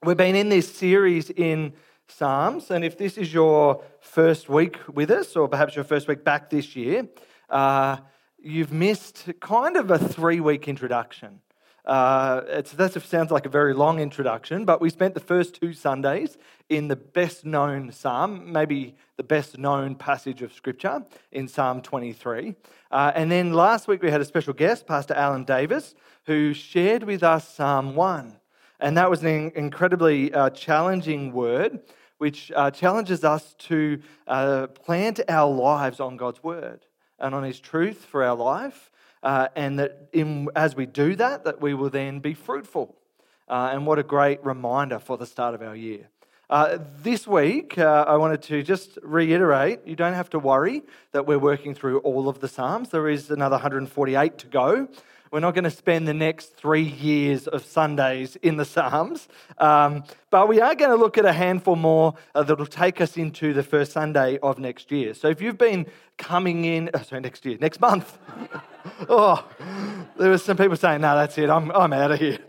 We've been in this series in Psalms, and if this is your first week with us, or perhaps your first week back this year, you've missed kind of a 3-week introduction. That sounds like a very long introduction, but we spent the first 2 Sundays in the best known psalm, maybe the best known passage of Scripture in Psalm 23. And then last week we had a special guest, Pastor Alan Davis, who shared with us Psalm 1. And that was an incredibly challenging word, which challenges us to plant our lives on God's word and on His truth for our life. And that as we do that we will then be fruitful. And what a great reminder for the start of our year. This week, I wanted to just reiterate, you don't have to worry that we're working through all of the Psalms. There is another 148 to go. We're not going to spend the next 3 years of Sundays in the Psalms, but we are going to look at a handful more that will take us into the first Sunday of next year. So if you've been coming in, next month. There were some people saying, no, that's it, I'm out of here.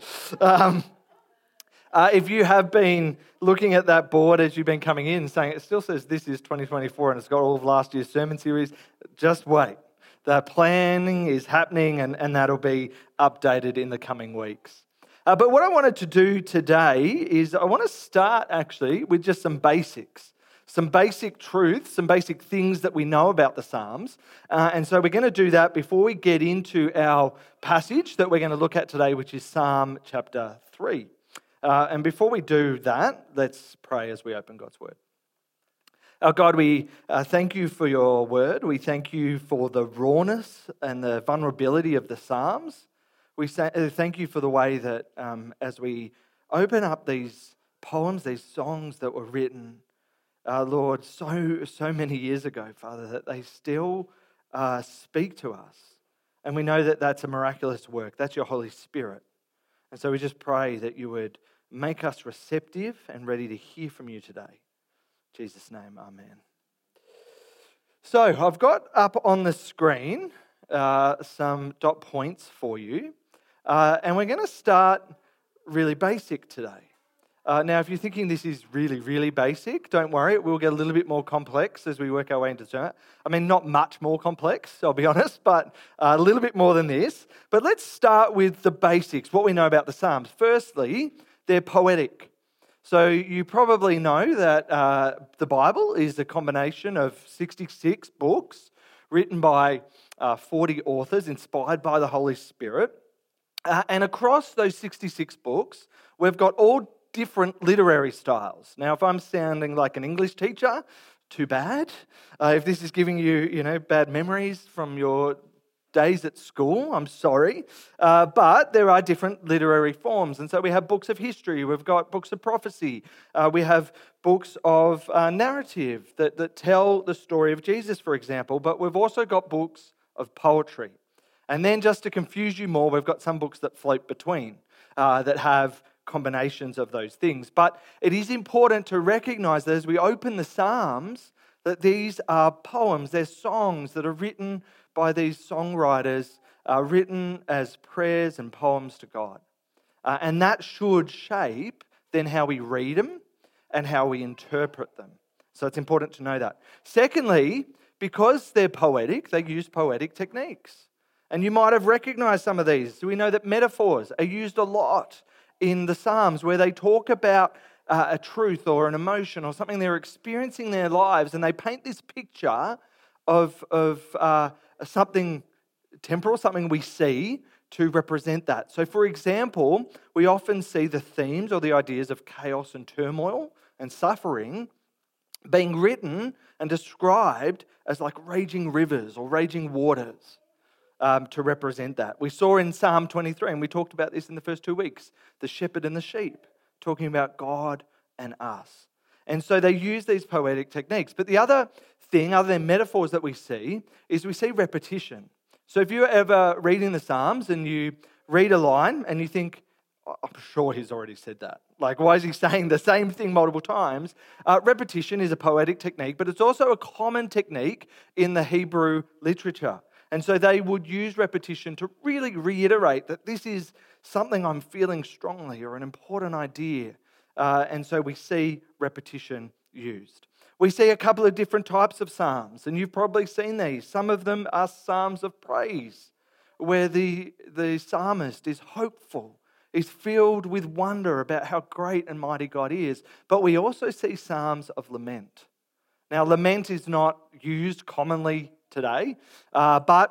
If you have been looking at that board as you've been coming in saying it still says this is 2024 and it's got all of last year's sermon series, just wait. The planning is happening and that'll be updated in the coming weeks. But what I wanted to do today is I want to start actually with just some basics. Some basic truths, some basic things that we know about the Psalms. And so we're going to do that before we get into our passage that we're going to look at today, which is Psalm chapter 3. And before we do that, let's pray as we open God's word. Our God, we thank you for your word. We thank you for the rawness and the vulnerability of the Psalms. We thank you for the way that as we open up these poems, these songs that were written, Lord, so many years ago, Father, that they still speak to us. And we know that that's a miraculous work. That's your Holy Spirit. And so we just pray that you would make us receptive and ready to hear from you today. In Jesus' name, amen. So I've got up on the screen some dot points for you. And we're going to start really basic today. Now, if you're thinking this is really, really basic, don't worry. It will get a little bit more complex as we work our way into the sermon. I mean, not much more complex, I'll be honest, but a little bit more than this. But let's start with the basics, what we know about the Psalms. Firstly, they're poetic. So you probably know that the Bible is a combination of 66 books written by 40 authors inspired by the Holy Spirit. And across those 66 books, we've got all different literary styles. Now, if I'm sounding like an English teacher, too bad. If this is giving you, bad memories from your days at school, I'm sorry. But there are different literary forms. And so we have books of history, we've got books of prophecy, we have books of narrative that tell the story of Jesus, for example, but we've also got books of poetry. And then just to confuse you more, we've got some books that float between, that have combinations of those things. But it is important to recognize that as we open the Psalms, that these are poems, they're songs that are written by these songwriters, written as prayers and poems to God. And that should shape then how we read them and how we interpret them. So it's important to know that. Secondly, because they're poetic, they use poetic techniques. And you might have recognized some of these. We know that metaphors are used a lot in the Psalms where they talk about a truth or an emotion or something they're experiencing in their lives, and they paint this picture of something temporal, something we see to represent that. So for example, we often see the themes or the ideas of chaos and turmoil and suffering being written and described as like raging rivers or raging waters. To represent that. We saw in Psalm 23, and we talked about this in the first 2 weeks, the shepherd and the sheep, talking about God and us. And so they use these poetic techniques. But the other thing, other than metaphors that we see, is we see repetition. So if you're ever reading the Psalms and you read a line and you think, I'm sure he's already said that. Like, why is he saying the same thing multiple times? Repetition is a poetic technique, but it's also a common technique in the Hebrew literature. And so they would use repetition to really reiterate that this is something I'm feeling strongly or an important idea. And so we see repetition used. We see a couple of different types of psalms, and you've probably seen these. Some of them are psalms of praise, where the psalmist is hopeful, is filled with wonder about how great and mighty God is. But we also see psalms of lament. Now, lament is not used commonly today, but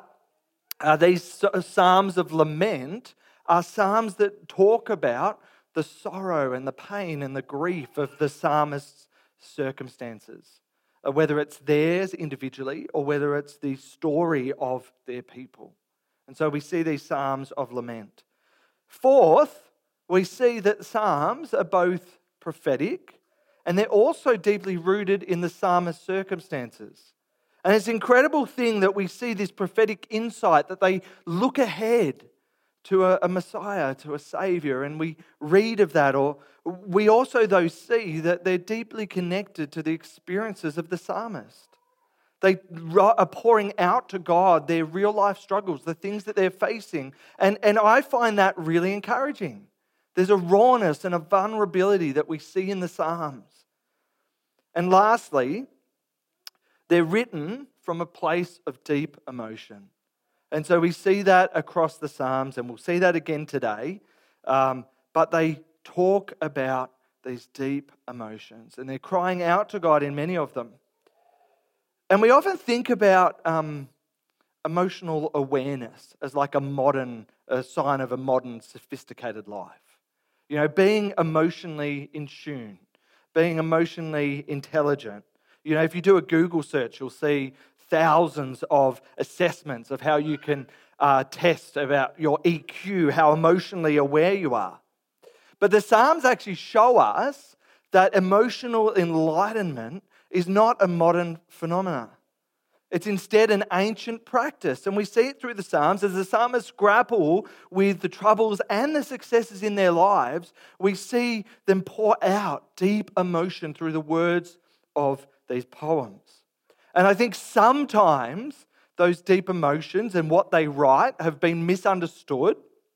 these psalms of lament are psalms that talk about the sorrow and the pain and the grief of the psalmist's circumstances, whether it's theirs individually or whether it's the story of their people. And so we see these psalms of lament. Fourth, we see that psalms are both prophetic and they're also deeply rooted in the psalmist's circumstances. And it's an incredible thing that we see this prophetic insight, that they look ahead to a Messiah, to a Savior, and we read of that. Or we also, though, see that they're deeply connected to the experiences of the psalmist. They are pouring out to God their real life struggles, the things that they're facing. And I find that really encouraging. There's a rawness and a vulnerability that we see in the Psalms. And lastly, they're written from a place of deep emotion. And so we see that across the Psalms, and we'll see that again today. But they talk about these deep emotions, and they're crying out to God in many of them. And we often think about emotional awareness as like a sign of a modern sophisticated life. You know, being emotionally in tune, being emotionally intelligent. You know, if you do a Google search, you'll see thousands of assessments of how you can test about your EQ, how emotionally aware you are. But the Psalms actually show us that emotional enlightenment is not a modern phenomenon. It's instead an ancient practice. And we see it through the Psalms. As the psalmists grapple with the troubles and the successes in their lives, we see them pour out deep emotion through the words of these poems. And I think sometimes those deep emotions and what they write have been misunderstood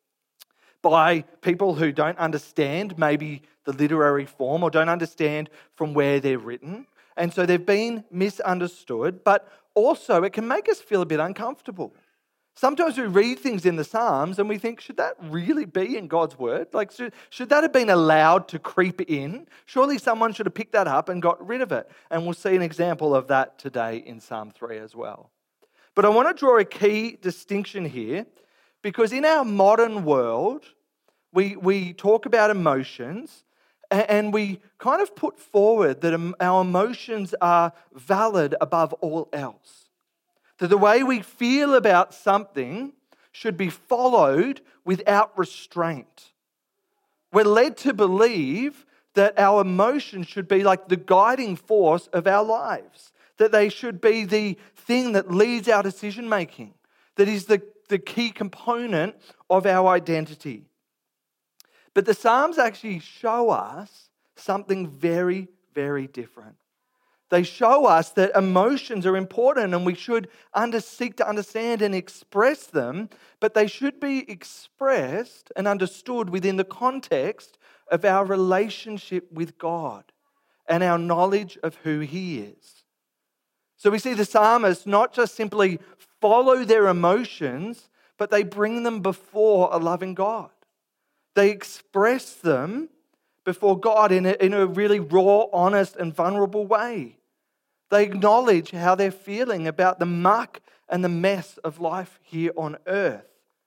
by people who don't understand maybe the literary form or don't understand from where they're written. And so they've been misunderstood, but also it can make us feel a bit uncomfortable. Sometimes we read things in the Psalms and we think, should that really be in God's word? Like, should that have been allowed to creep in? Surely someone should have picked that up and got rid of it. And we'll see an example of that today in Psalm 3 as well. But I want to draw a key distinction here, because in our modern world, we talk about emotions and we kind of put forward that our emotions are valid above all else. That the way we feel about something should be followed without restraint. We're led to believe that our emotions should be like the guiding force of our lives, that they should be the thing that leads our decision making, that is the key component of our identity. But the Psalms actually show us something very, very different. They show us that emotions are important and we should seek to understand and express them, but they should be expressed and understood within the context of our relationship with God and our knowledge of who He is. So we see the psalmists not just simply follow their emotions, but they bring them before a loving God. They express them before God in a really raw, honest, and vulnerable way. They acknowledge how they're feeling about the muck and the mess of life here on earth.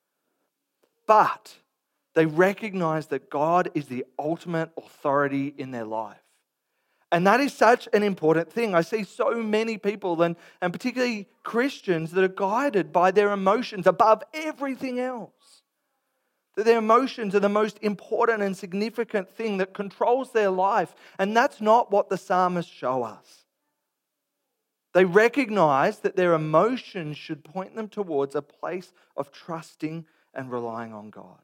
But they recognize that God is the ultimate authority in their life. And that is such an important thing. I see so many people, and particularly Christians, that are guided by their emotions above everything else. That their emotions are the most important and significant thing that controls their life. And that's not what the psalmists show us. They recognize that their emotions should point them towards a place of trusting and relying on God.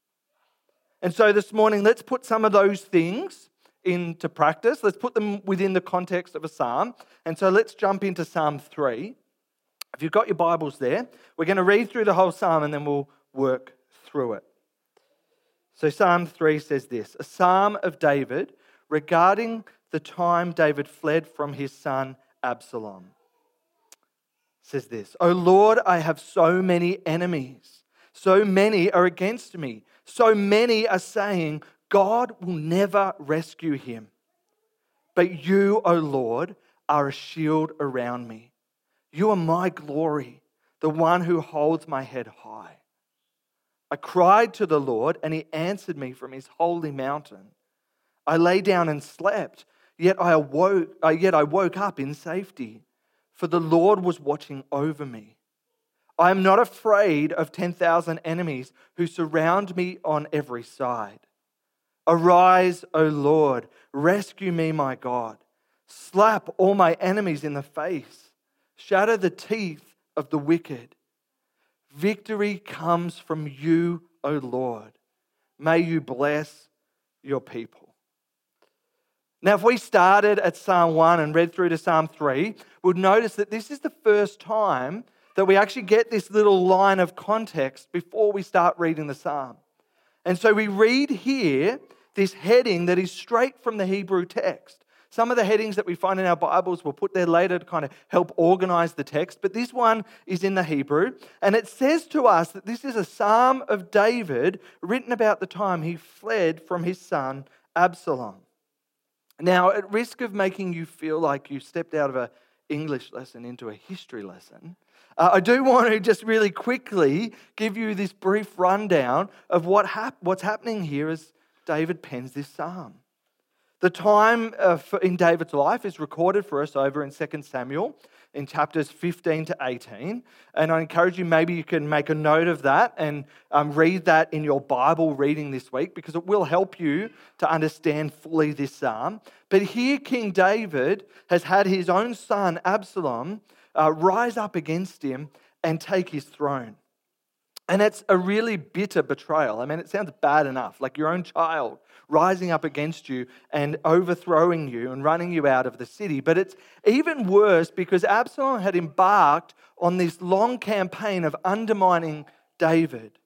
And so this morning, let's put some of those things into practice. Let's put them within the context of a psalm. And so let's jump into Psalm 3. If you've got your Bibles there, we're going to read through the whole psalm and then we'll work through it. So Psalm 3 says this: a psalm of David regarding the time David fled from his son Absalom. It says this, "O Lord, I have so many enemies. So many are against me. So many are saying, God will never rescue him. But you, O Lord, are a shield around me. You are my glory, the one who holds my head high. I cried to the Lord, and he answered me from his holy mountain. I lay down and slept, yet I woke up in safety, for the Lord was watching over me. I am not afraid of 10,000 enemies who surround me on every side. Arise, O Lord, rescue me, my God. Slap all my enemies in the face. Shatter the teeth of the wicked. Victory comes from you, O Lord. May you bless your people." Now, if we started at Psalm 1 and read through to Psalm 3, we'd notice that this is the first time that we actually get this little line of context before we start reading the psalm. And so we read here this heading that is straight from the Hebrew text. Some of the headings that we find in our Bibles we'll put there later to kind of help organize the text, but this one is in the Hebrew, and it says to us that this is a psalm of David written about the time he fled from his son Absalom. Now, at risk of making you feel like you stepped out of an English lesson into a history lesson, I do want to just really quickly give you this brief rundown of what's happening here as David pens this psalm. The time in David's life is recorded for us over in 2 Samuel in chapters 15 to 18. And I encourage you, maybe you can make a note of that and read that in your Bible reading this week, because it will help you to understand fully this psalm. But here King David has had his own son Absalom rise up against him and take his throne. And it's a really bitter betrayal. I mean, it sounds bad enough, like your own child rising up against you and overthrowing you and running you out of the city. But it's even worse because Absalom had embarked on this long campaign of undermining David.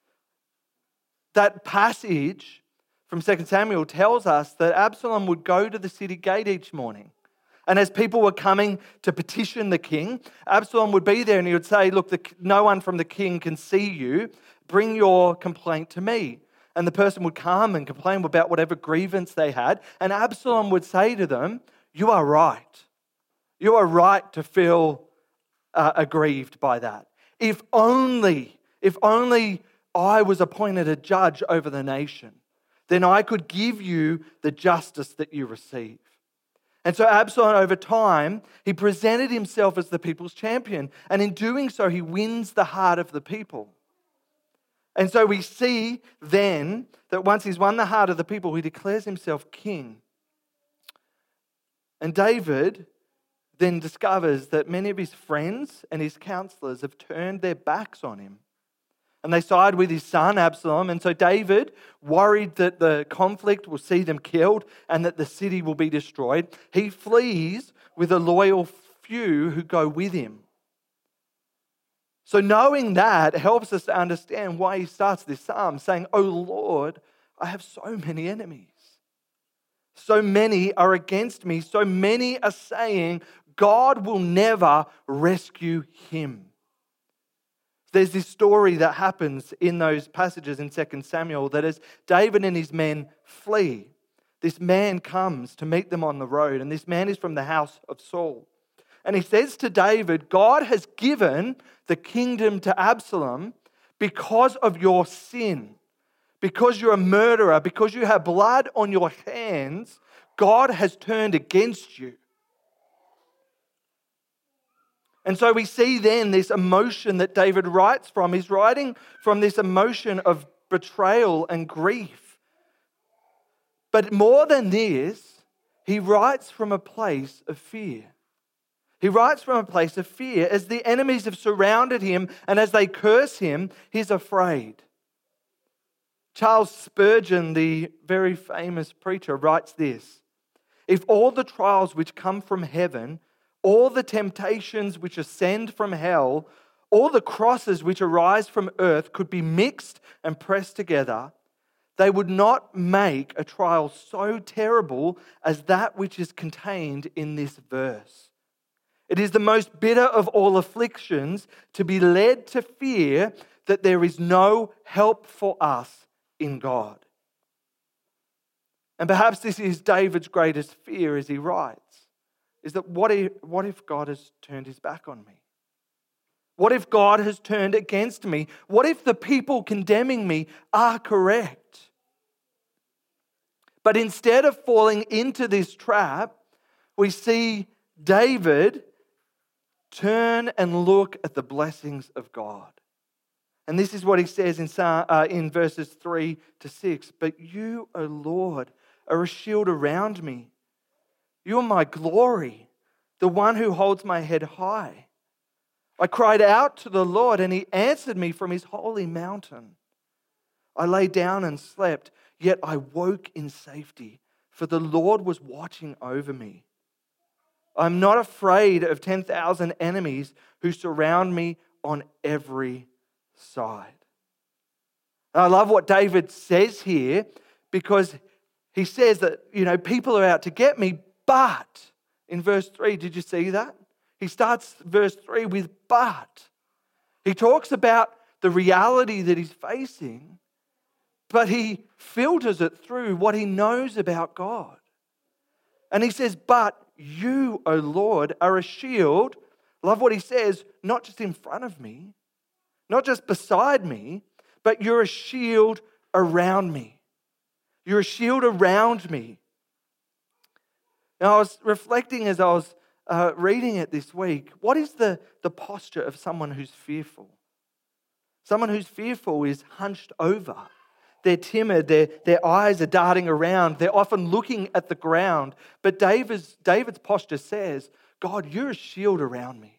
That passage from 2 Samuel tells us that Absalom would go to the city gate each morning. And as people were coming to petition the king, Absalom would be there and he would say, "Look, no one from the king can see you. Bring your complaint to me." And the person would come and complain about whatever grievance they had. And Absalom would say to them, "You are right. You are right to feel aggrieved by that. If only I was appointed a judge over the nation, then I could give you the justice that you receive." And so Absalom, over time, he presented himself as the people's champion. And in doing so, he wins the heart of the people. And so we see then that once he's won the heart of the people, he declares himself king. And David then discovers that many of his friends and his counselors have turned their backs on him. And they side with his son Absalom. And so David, worried that the conflict will see them killed and that the city will be destroyed, he flees with a loyal few who go with him. So knowing that helps us to understand why he starts this psalm saying, "Oh Lord, I have so many enemies. So many are against me. So many are saying, God will never rescue him." There's this story that happens in those passages in 2 Samuel that as David and his men flee, this man comes to meet them on the road, and this man is from the house of Saul. And he says to David, "God has given the kingdom to Absalom because of your sin, because you're a murderer, because you have blood on your hands. God has turned against you." And so we see then this emotion that David writes from. He's writing from this emotion of betrayal and grief. But more than this, he writes from a place of fear. He writes from a place of fear. As the enemies have surrounded him and as they curse him, he's afraid. Charles Spurgeon, the very famous preacher, writes this: "If all the trials which come from heaven, all the temptations which ascend from hell, all the crosses which arise from earth could be mixed and pressed together, they would not make a trial so terrible as that which is contained in this verse. It is the most bitter of all afflictions to be led to fear that there is no help for us in God. And perhaps this is David's greatest fear as he writes, is that what if God has turned his back on me? What if God has turned against me? What if the people condemning me are correct? But instead of falling into this trap, we see David turn and look at the blessings of God. And this is what he says in verses 3 to 6. But you, O Lord, are a shield around me. You are my glory, the one who holds my head high. I cried out to the Lord, and he answered me from his holy mountain. I lay down and slept, yet I woke in safety, for the Lord was watching over me. I'm not afraid of 10,000 enemies who surround me on every side. And I love what David says here, because he says that, people are out to get me, but in verse 3, did you see that? He starts verse 3 with but. He talks about the reality that he's facing, but he filters it through what he knows about God. And he says, but you, O Lord, are a shield. Love what he says, not just in front of me, not just beside me, but you're a shield around me. You're a shield around me. Now, I was reflecting as I was reading it this week, what is the posture of someone who's fearful? Someone who's fearful is hunched over. They're timid, their eyes are darting around, they're often looking at the ground. But David's posture says, God, you're a shield around me.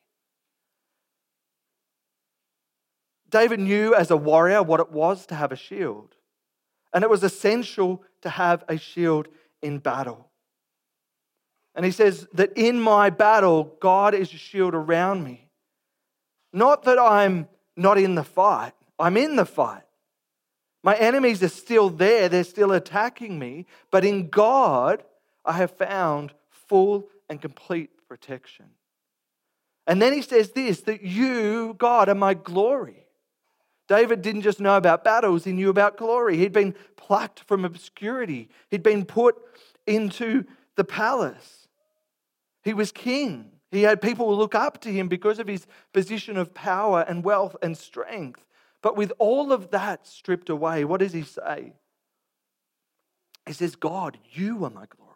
David knew as a warrior what it was to have a shield. And it was essential to have a shield in battle. And he says that in my battle, God is a shield around me. Not that I'm not in the fight. I'm in the fight. My enemies are still there. They're still attacking me. But in God, I have found full and complete protection. And then he says this, that you, God, are my glory. David didn't just know about battles, he knew about glory. He'd been plucked from obscurity. He'd been put into the palace. He was king. He had people who look up to him because of his position of power and wealth and strength. But with all of that stripped away, what does he say? He says, God, you are my glory.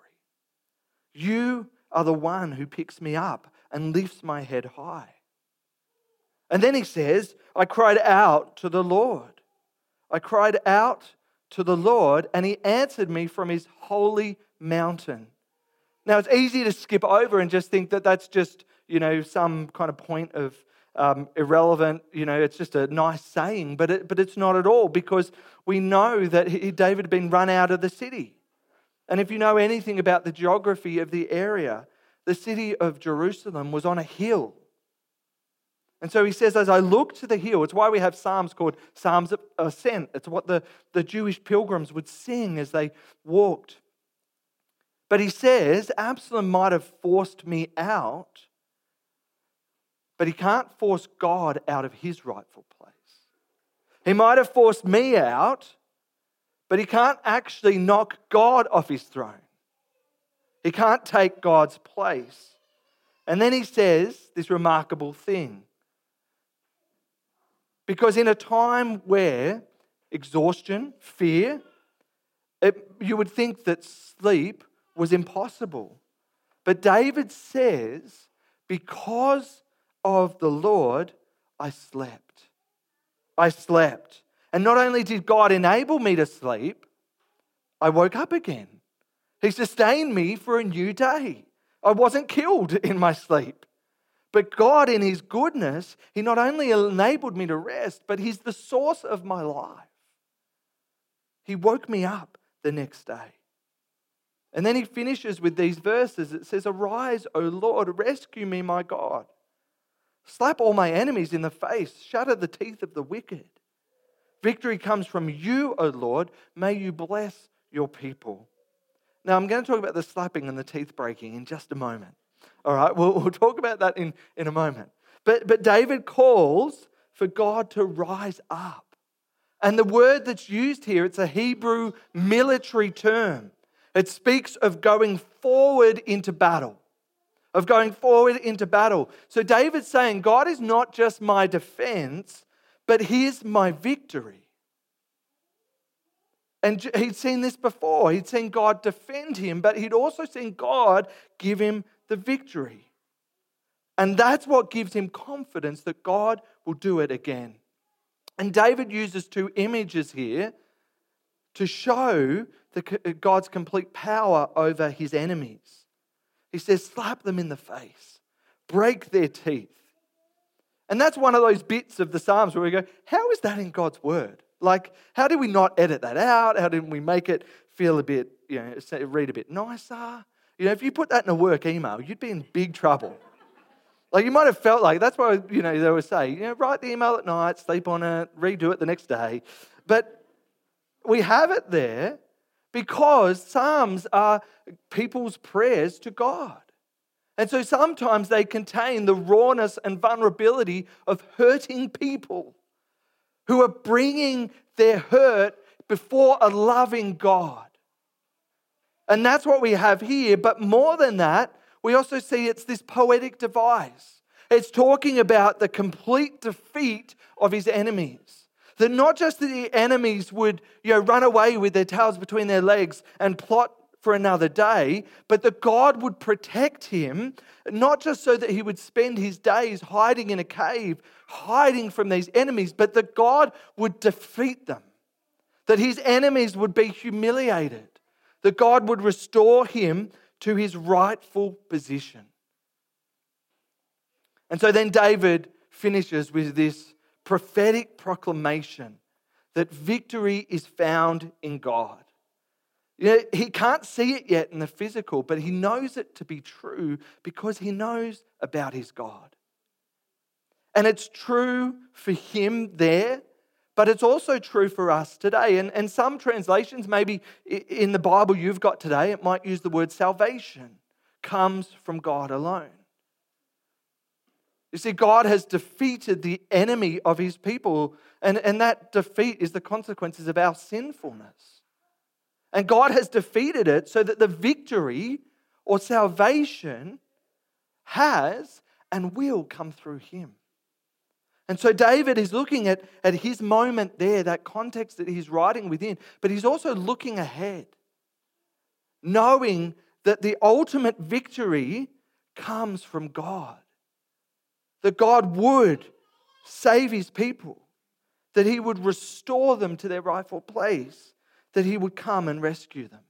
You are the one who picks me up and lifts my head high. And then he says, I cried out to the Lord. I cried out to the Lord, and he answered me from his holy mountain. Now, it's easy to skip over and just think that that's just, some kind of point of irrelevant, it's just a nice saying, but it's not at all, because we know that David had been run out of the city. And if you know anything about the geography of the area, the city of Jerusalem was on a hill. And so he says, as I look to the hill, it's why we have psalms called Psalms of Ascent. It's what the Jewish pilgrims would sing as they walked. But he says, Absalom might have forced me out, but he can't force God out of his rightful place. He might have forced me out, but he can't actually knock God off his throne. He can't take God's place. And then he says this remarkable thing. Because in a time where exhaustion, fear, you would think that sleep was impossible. But David says, because of the Lord, I slept. I slept. And not only did God enable me to sleep, I woke up again. He sustained me for a new day. I wasn't killed in my sleep. But God, in his goodness, he not only enabled me to rest, but he's the source of my life. He woke me up the next day. And then he finishes with these verses. It says, arise, O Lord, rescue me, my God. Slap all my enemies in the face, shatter the teeth of the wicked. Victory comes from you, O Lord. May you bless your people. Now, I'm going to talk about the slapping and the teeth breaking in just a moment. All right, we'll talk about that in a moment. But David calls for God to rise up. And the word that's used here, it's a Hebrew military term. It speaks of going forward into battle. Of going forward into battle. So David's saying, God is not just my defense, but He's my victory. And he'd seen this before. He'd seen God defend him, but he'd also seen God give him the victory. And that's what gives him confidence that God will do it again. And David uses two images here to show God's complete power over his enemies. He says, slap them in the face, break their teeth. And that's one of those bits of the Psalms where we go, how is that in God's word? Like, how did we not edit that out? How did we make it feel a bit, read a bit nicer? If you put that in a work email, you'd be in big trouble. Like, you might have felt like, that's why, they would say, write the email at night, sleep on it, redo it the next day. But we have it there because Psalms are people's prayers to God. And so sometimes they contain the rawness and vulnerability of hurting people who are bringing their hurt before a loving God. And that's what we have here. But more than that, we also see it's this poetic device. It's talking about the complete defeat of his enemies. That not just that the enemies would run away with their tails between their legs and plot for another day, but that God would protect him, not just so that he would spend his days hiding in a cave, hiding from these enemies, but that God would defeat them, that his enemies would be humiliated, that God would restore him to his rightful position. And so then David finishes with this prophetic proclamation that victory is found in God. He can't see it yet in the physical, but he knows it to be true because he knows about his God. And it's true for him there, but it's also true for us today. And some translations, maybe in the Bible you've got today, it might use the word salvation comes from God alone. You see, God has defeated the enemy of his people, and that defeat is the consequences of our sinfulness. And God has defeated it so that the victory or salvation has and will come through him. And so David is looking at his moment there, that context that he's writing within, but he's also looking ahead, knowing that the ultimate victory comes from God. That God would save his people, that he would restore them to their rightful place, that he would come and rescue them.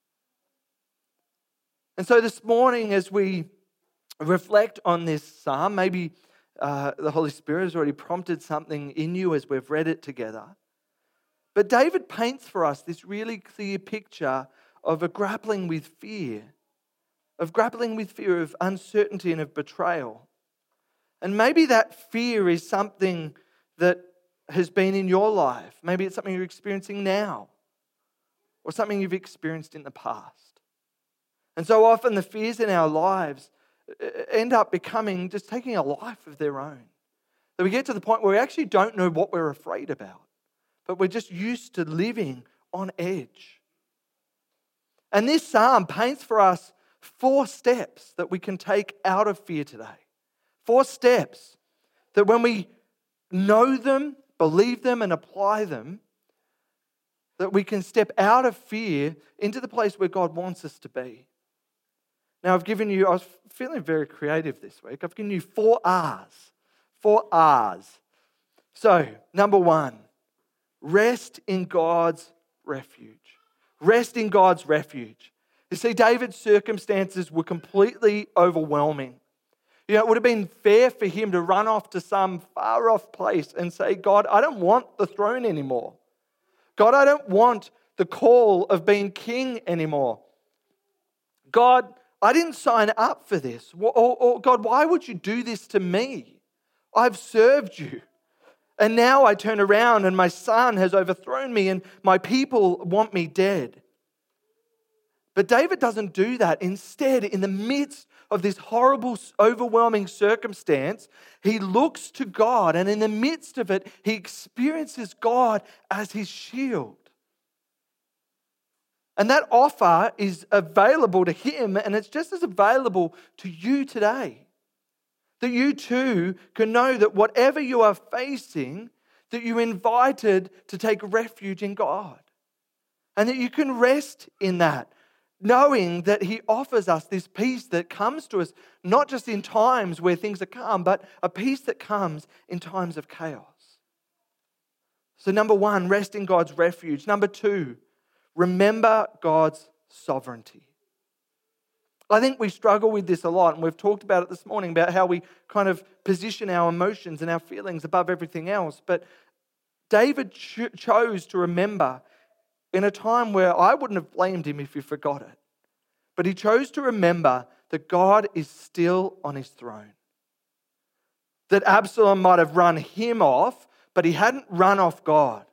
And so this morning, as we reflect on this psalm, maybe the Holy Spirit has already prompted something in you as we've read it together. But David paints for us this really clear picture of a grappling with fear, of uncertainty and of betrayal. And maybe that fear is something that has been in your life. Maybe it's something you're experiencing now, or something you've experienced in the past. And so often the fears in our lives end up just taking a life of their own. That we get to the point where we actually don't know what we're afraid about, but we're just used to living on edge. And this psalm paints for us 4 steps that we can take out of fear today. 4 steps that when we know them, believe them, and apply them, that we can step out of fear into the place where God wants us to be. Now, I was feeling very creative this week. I've given you 4 R's. 4 R's. So, number 1, rest in God's refuge. Rest in God's refuge. You see, David's circumstances were completely overwhelming. It would have been fair for him to run off to some far off place and say, God, I don't want the throne anymore. God, I don't want the call of being king anymore. God, I didn't sign up for this. Or God, why would you do this to me? I've served you. And now I turn around and my son has overthrown me and my people want me dead. But David doesn't do that. Instead, in the midst of this horrible, overwhelming circumstance, he looks to God, and in the midst of it, he experiences God as his shield. And that offer is available to him, and it's just as available to you today. That you too can know that whatever you are facing, that you're invited to take refuge in God. And that you can rest in that, knowing that he offers us this peace that comes to us, not just in times where things are calm, but a peace that comes in times of chaos. So 1, rest in God's refuge. 2, remember God's sovereignty. I think we struggle with this a lot, and we've talked about it this morning, about how we kind of position our emotions and our feelings above everything else. But David chose to remember in a time where I wouldn't have blamed him if he forgot it. But he chose to remember that God is still on his throne. That Absalom might have run him off, but he hadn't run off God.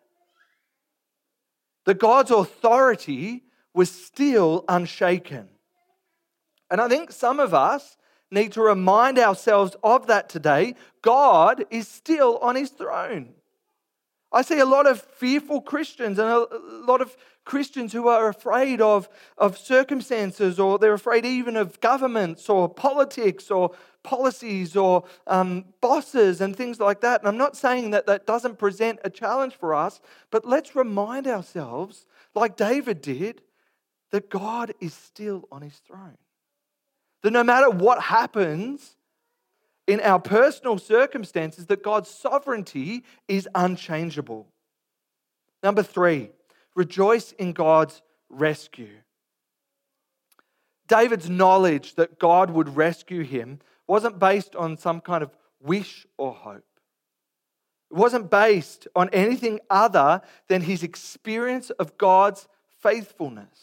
That God's authority was still unshaken. And I think some of us need to remind ourselves of that today. God is still on his throne. I see a lot of fearful Christians and a lot of Christians who are afraid of circumstances, or they're afraid even of governments or politics or policies or bosses and things like that. And I'm not saying that that doesn't present a challenge for us, but let's remind ourselves, like David did, that God is still on his throne. That no matter what happens in our personal circumstances, that God's sovereignty is unchangeable. 3, rejoice in God's rescue. David's knowledge that God would rescue him wasn't based on some kind of wish or hope. It wasn't based on anything other than his experience of God's faithfulness.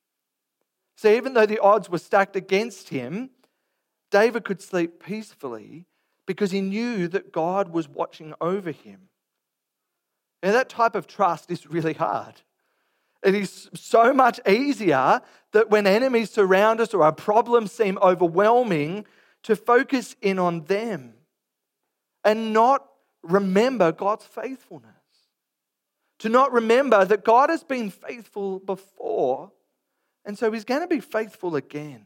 So even though the odds were stacked against him, David could sleep peacefully because he knew that God was watching over him. And that type of trust is really hard. It is so much easier that when enemies surround us or our problems seem overwhelming, to focus in on them and not remember God's faithfulness. To not remember that God has been faithful before, and so he's going to be faithful again.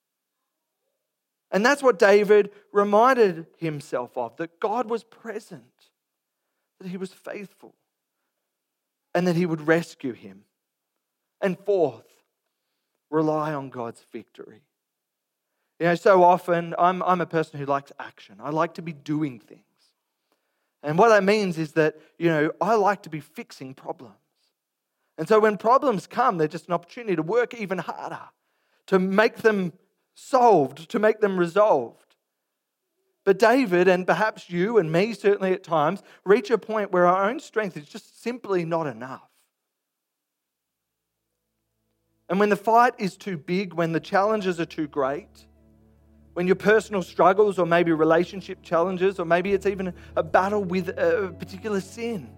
And that's what David reminded himself of, that God was present, that he was faithful, and that he would rescue him. And 4th, rely on God's victory. You know, so often I'm a person who likes action. I like to be doing things. And what that means is that, I like to be fixing problems. And so when problems come, they're just an opportunity to work even harder, to make them solved, to make them resolved. But David, and perhaps you and me certainly at times, reach a point where our own strength is just simply not enough. And when the fight is too big, when the challenges are too great, when your personal struggles or maybe relationship challenges, or maybe it's even a battle with a particular sin,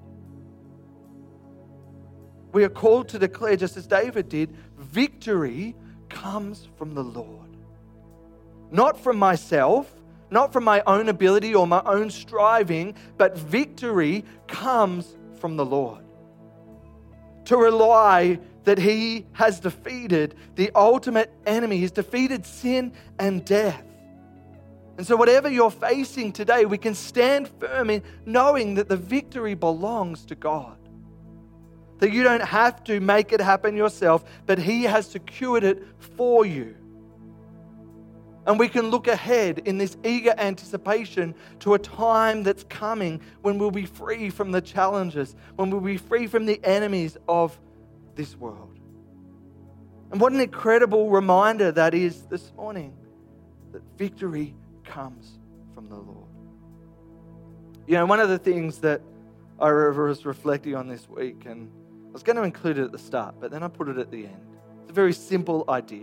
we are called to declare, just as David did, victory comes from the Lord. Not from myself, not from my own ability or my own striving, but victory comes from the Lord. To rely that he has defeated the ultimate enemy, he's defeated sin and death. And so whatever you're facing today, we can stand firm in knowing that the victory belongs to God. That you don't have to make it happen yourself, but he has secured it for you. And we can look ahead in this eager anticipation to a time that's coming when we'll be free from the challenges, when we'll be free from the enemies of this world. And what an incredible reminder that is this morning, that victory comes from the Lord. One of the things that I was reflecting on this week, and I was going to include it at the start, but then I put it at the end. It's a very simple idea.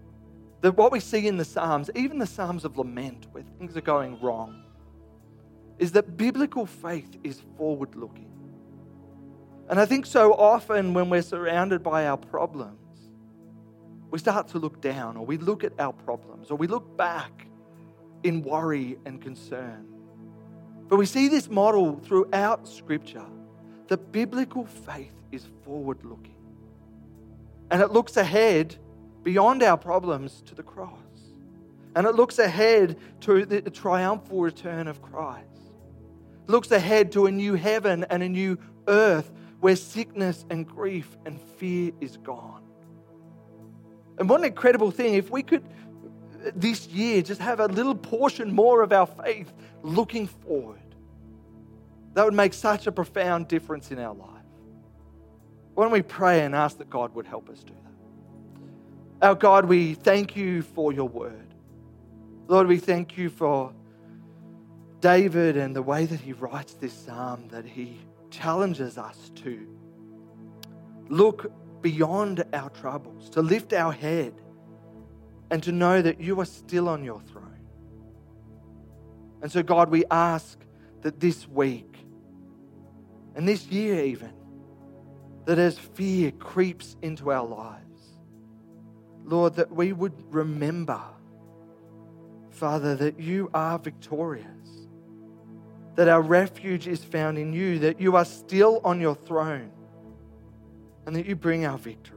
That what we see in the Psalms, even the Psalms of lament, where things are going wrong, is that biblical faith is forward-looking. And I think so often when we're surrounded by our problems, we start to look down, or we look at our problems, or we look back in worry and concern. But we see this model throughout Scripture, that biblical faith is forward-looking. And it looks ahead beyond our problems to the cross. And it looks ahead to the triumphal return of Christ. It looks ahead to a new heaven and a new earth where sickness and grief and fear is gone. And what an incredible thing if we could this year just have a little portion more of our faith looking forward. That would make such a profound difference in our life. Why don't we pray and ask that God would help us do that? Our God, we thank you for your word. Lord, we thank you for David and the way that he writes this psalm, that he challenges us to look beyond our troubles, to lift our head and to know that you are still on your throne. And so, God, we ask that this week and this year even, that as fear creeps into our lives, Lord, that we would remember, Father, that you are victorious, that our refuge is found in you, that you are still on your throne, and that you bring our victory.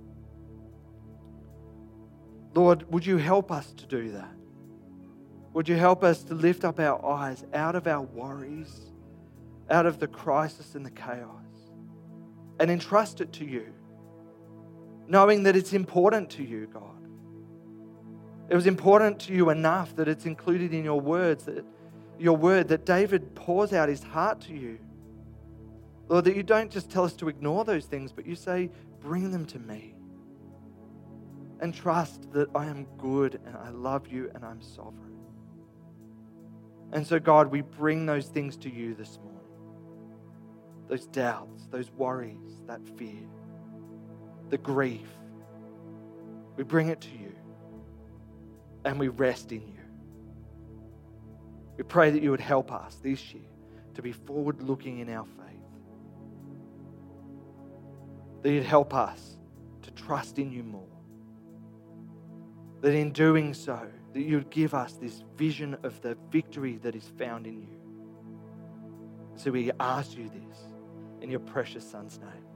Lord, would you help us to do that? Would you help us to lift up our eyes out of our worries, out of the crisis and the chaos, and entrust it to you, knowing that it's important to you, God. It was important to you enough that it's included in your words, that your word, that David pours out his heart to you. Lord, that you don't just tell us to ignore those things, but you say, bring them to me. And trust that I am good and I love you and I'm sovereign. And so, God, we bring those things to you this morning. Those doubts, those worries, that fear, the grief. We bring it to you and we rest in you. We pray that you would help us this year to be forward-looking in our faith. That you'd help us to trust in you more. That in doing so, that you would give us this vision of the victory that is found in you. So we ask you this in your precious Son's name.